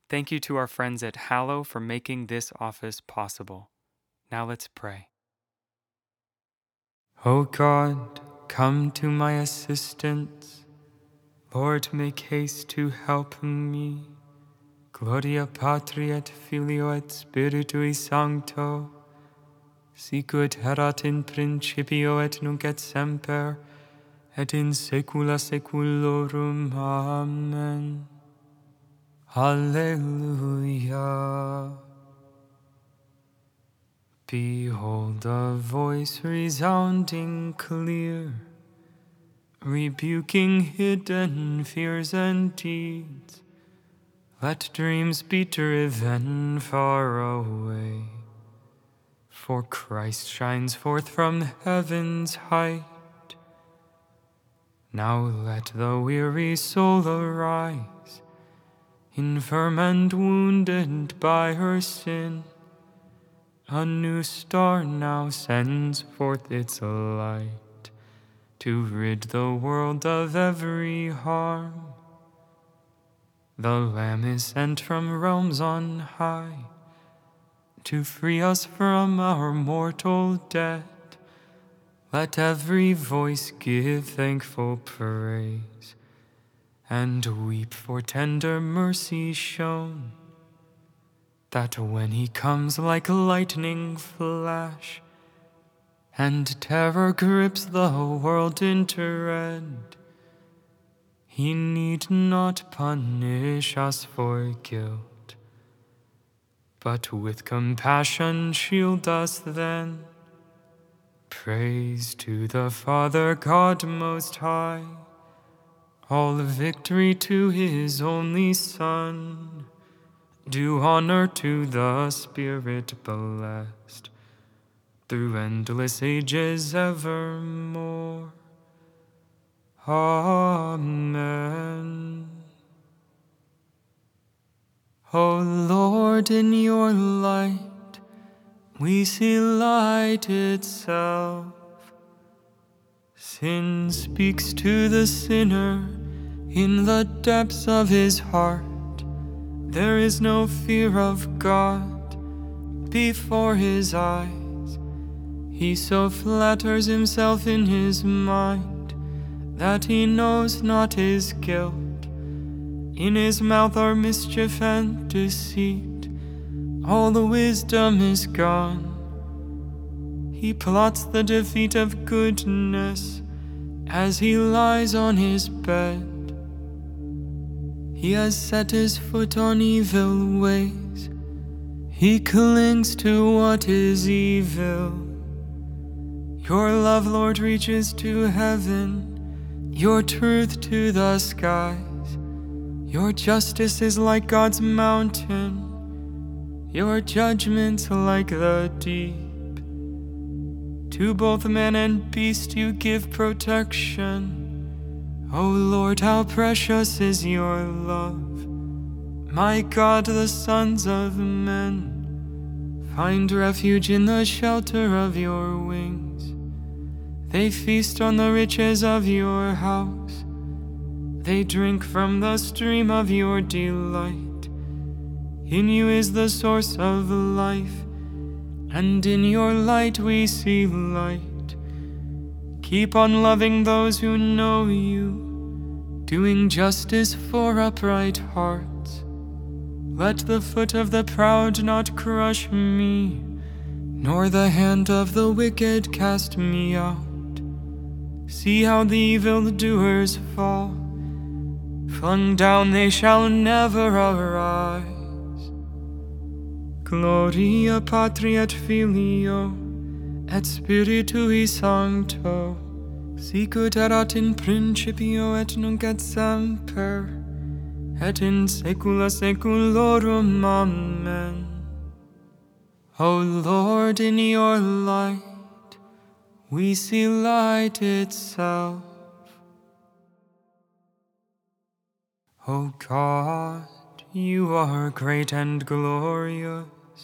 Thank you to our friends at Hallow for making this office possible. Now let's pray. O God, come to my assistance. Lord, make haste to help me. Gloria Patri et Filio et Spiritui Sancto, sicut erat in principio et nunc et semper, et in saecula saeculorum. Amen. Alleluia. Behold a voice resounding clear, rebuking hidden fears and deeds. Let dreams be driven far away, for Christ shines forth from heaven's height. Now let the weary soul arise, infirm and wounded by her sin. A new star now sends forth its light, to rid the world of every harm. The Lamb is sent from realms on high, to free us from our mortal debt. Let every voice give thankful praise, and weep for tender mercy shown, that when he comes like lightning flash, and terror grips the world in dread, he need not punish us for guilt, but with compassion shield us then. Praise to the Father God Most High, all victory to his only Son. Do honor to the Spirit blessed, through endless ages evermore. Amen. O Lord, in your light we see light itself. Sin speaks to the sinner in the depths of his heart. There is no fear of God before his eyes. He so flatters himself in his mind that he knows not his guilt. In his mouth are mischief and deceit. All the wisdom is gone. He plots the defeat of goodness as he lies on his bed. He has set his foot on evil ways. He clings to what is evil. Your love, Lord, reaches to heaven, your truth to the skies. Your justice is like God's mountain, your judgment like the deep. To both man and beast you give protection. O Lord, how precious is your love. My God, the sons of men find refuge in the shelter of your wings. They feast on the riches of your house. They drink from the stream of your delight. In you is the source of life, and in your light we see light. Keep on loving those who know you, doing justice for upright hearts. Let the foot of the proud not crush me, nor the hand of the wicked cast me out. See how the evildoers fall. Flung down they shall never arise. Gloria Patri et Filio et Spiritui Sancto, sicut erat in principio et nunc et semper, et in saecula saeculorum. Amen. O Lord, in your light we see light itself. O God, you are great and glorious.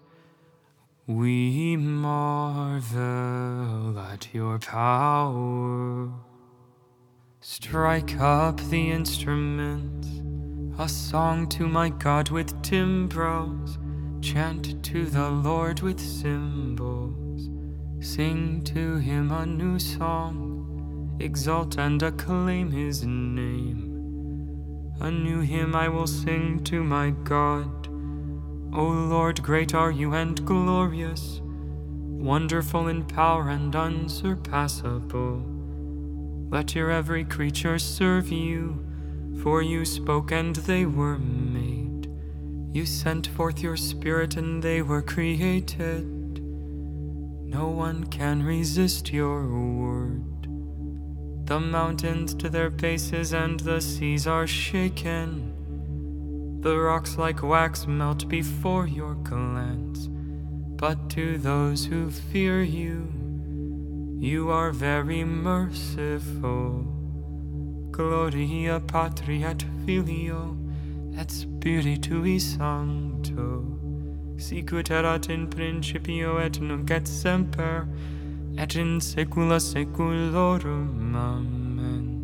We marvel at your power. Strike up the instruments. A song to my God with timbrels, chant to the Lord with cymbals. Sing to him a new song, exalt and acclaim his name. A new hymn I will sing to my God. O Lord, great are you and glorious, wonderful in power and unsurpassable. Let your every creature serve you, for you spoke and they were made. You sent forth your Spirit and they were created. No one can resist your word. The mountains to their bases and the seas are shaken. The rocks like wax melt before your glance. But to those who fear you, you are very merciful. Gloria Patri et Filio et Spiritui Sancto, sicut erat in principio et nunc et semper, et in saecula saeculorum. Amen.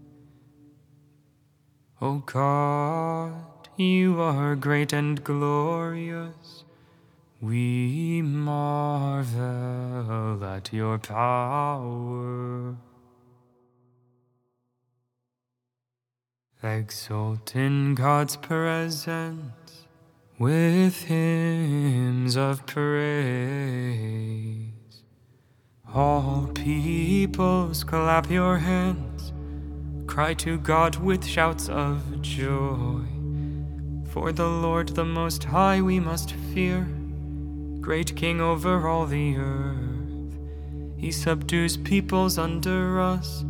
O God, you are great and glorious. We marvel at your power. Exult in God's presence with hymns of praise. All peoples clap your hands, cry to God with shouts of joy. For the Lord the Most High we must fear, great King over all the earth. He subdues peoples under us,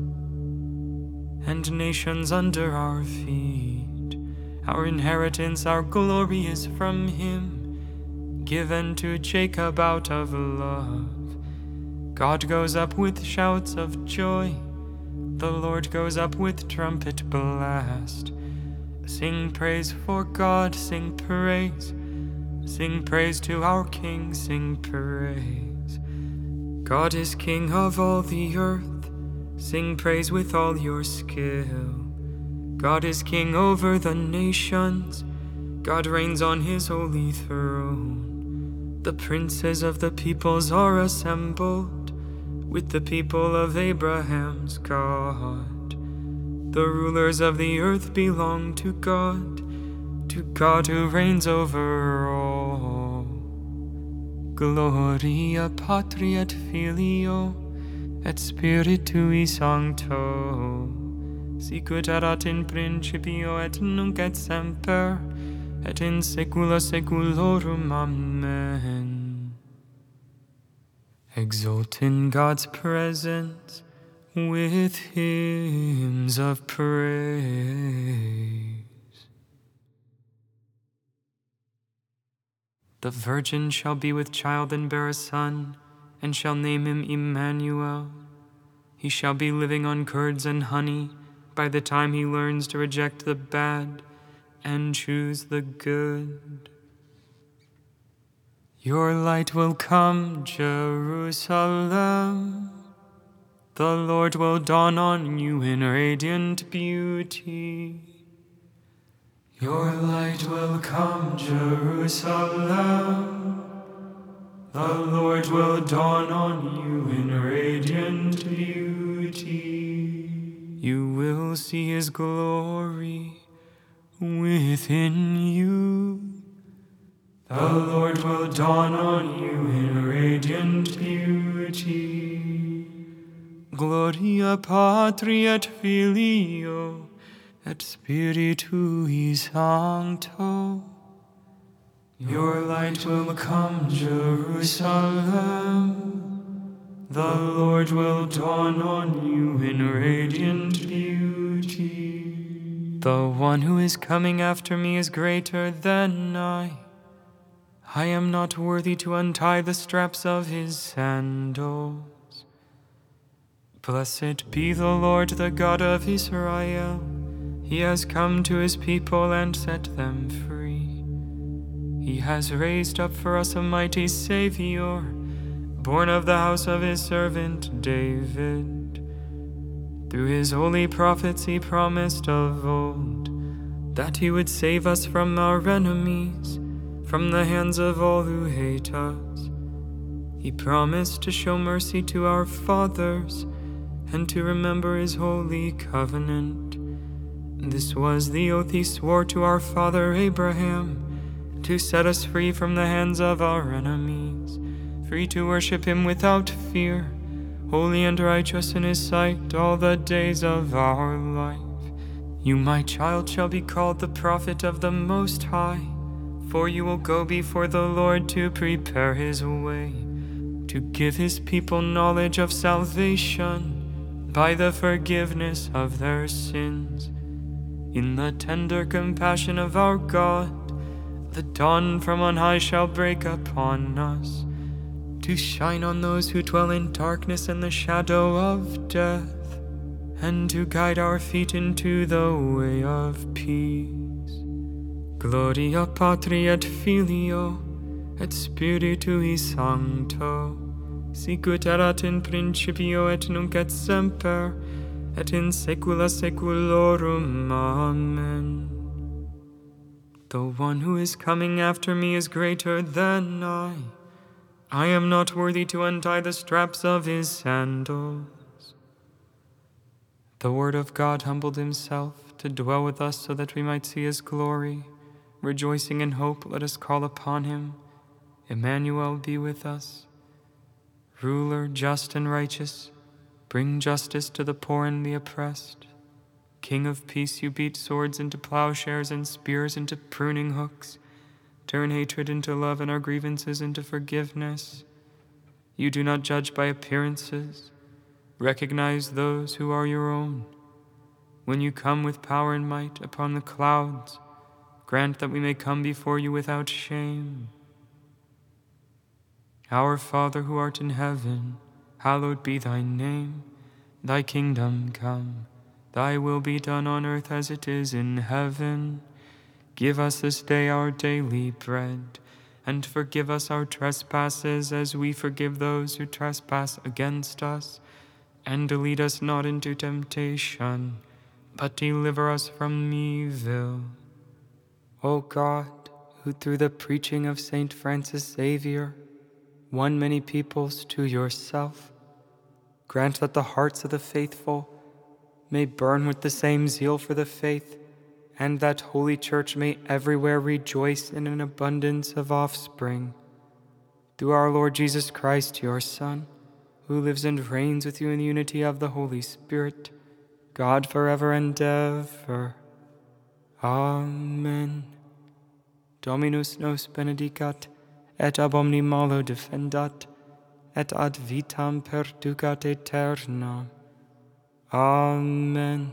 and nations under our feet. Our inheritance, our glory is from him, given to Jacob out of love. God goes up with shouts of joy, the Lord goes up with trumpet blast. Sing praise for God, sing praise to our King, sing praise. God is King of all the earth, sing praise with all your skill. God is King over the nations, God reigns on his holy throne. The princes of the peoples are assembled with the people of Abraham's God. The rulers of the earth belong to God who reigns over all. Gloria Patri et Filio et Spiritui Sancto, sicut erat in principio et nunc et semper, et in saecula saeculorum. Amen. Exult in God's presence with hymns of praise. The virgin shall be with child and bear a son, and shall name him Emmanuel. He shall be living on curds and honey by the time he learns to reject the bad and choose the good. Your light will come, Jerusalem. The Lord will dawn on you in radiant beauty. Your light will come, Jerusalem. The Lord will dawn on you in radiant beauty. You will see his glory within you. The Lord will dawn on you in radiant beauty. Gloria Patri et Filio et Spiritui Sancto. Your light will come, Jerusalem. The Lord will dawn on you in radiant beauty. The one who is coming after me is greater than I. I am not worthy to untie the straps of his sandals. Blessed be the Lord, the God of Israel. He has come to his people and set them free. He has raised up for us a mighty Savior, born of the house of his servant David. Through his holy prophets he promised of old, that he would save us from our enemies, from the hands of all who hate us. He promised to show mercy to our fathers and to remember his holy covenant. This was the oath he swore to our father Abraham, to set us free from the hands of our enemies, free to worship him without fear, holy and righteous in his sight all the days of our life. You, my child, shall be called the prophet of the Most High, for you will go before the Lord to prepare his way, to give his people knowledge of salvation by the forgiveness of their sins. In the tender compassion of our God, the dawn from on high shall break upon us, to shine on those who dwell in darkness and the shadow of death, and to guide our feet into the way of peace. Gloria Patri et Filio et Spiritui Sancto, sicut erat in principio et nunc et semper, et in saecula saeculorum. Amen. The one who is coming after me is greater than I. I am not worthy to untie the straps of his sandals. The Word of God humbled himself to dwell with us so that we might see his glory. Rejoicing in hope, let us call upon him. Emmanuel, be with us. Ruler, just and righteous, bring justice to the poor and the oppressed. King of peace, you beat swords into plowshares and spears into pruning hooks. Turn hatred into love and our grievances into forgiveness. You do not judge by appearances. Recognize those who are your own. When you come with power and might upon the clouds, grant that we may come before you without shame. Our Father who art in heaven, hallowed be thy name. Thy kingdom come, thy will be done on earth as it is in heaven. Give us this day our daily bread, and forgive us our trespasses as we forgive those who trespass against us. And lead us not into temptation, but deliver us from evil. O God, who through the preaching of Saint Francis Xavier won many peoples to yourself, grant that the hearts of the faithful may burn with the same zeal for the faith, and that Holy Church may everywhere rejoice in an abundance of offspring. Through our Lord Jesus Christ, your Son, who lives and reigns with you in the unity of the Holy Spirit, God forever and ever. Amen. Dominus nos benedicat, et ab omni malo defendat, et ad vitam perducat aeternam. Amen.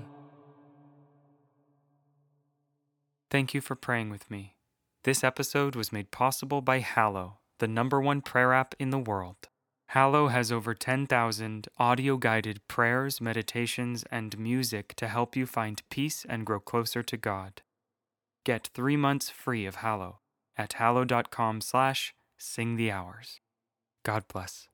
Thank you for praying with me. This episode was made possible by Hallow, the #1 prayer app in the world. Hallow has over 10,000 audio-guided prayers, meditations, and music to help you find peace and grow closer to God. Get 3 months free of Hallow at hallow.com/singthehours. God bless.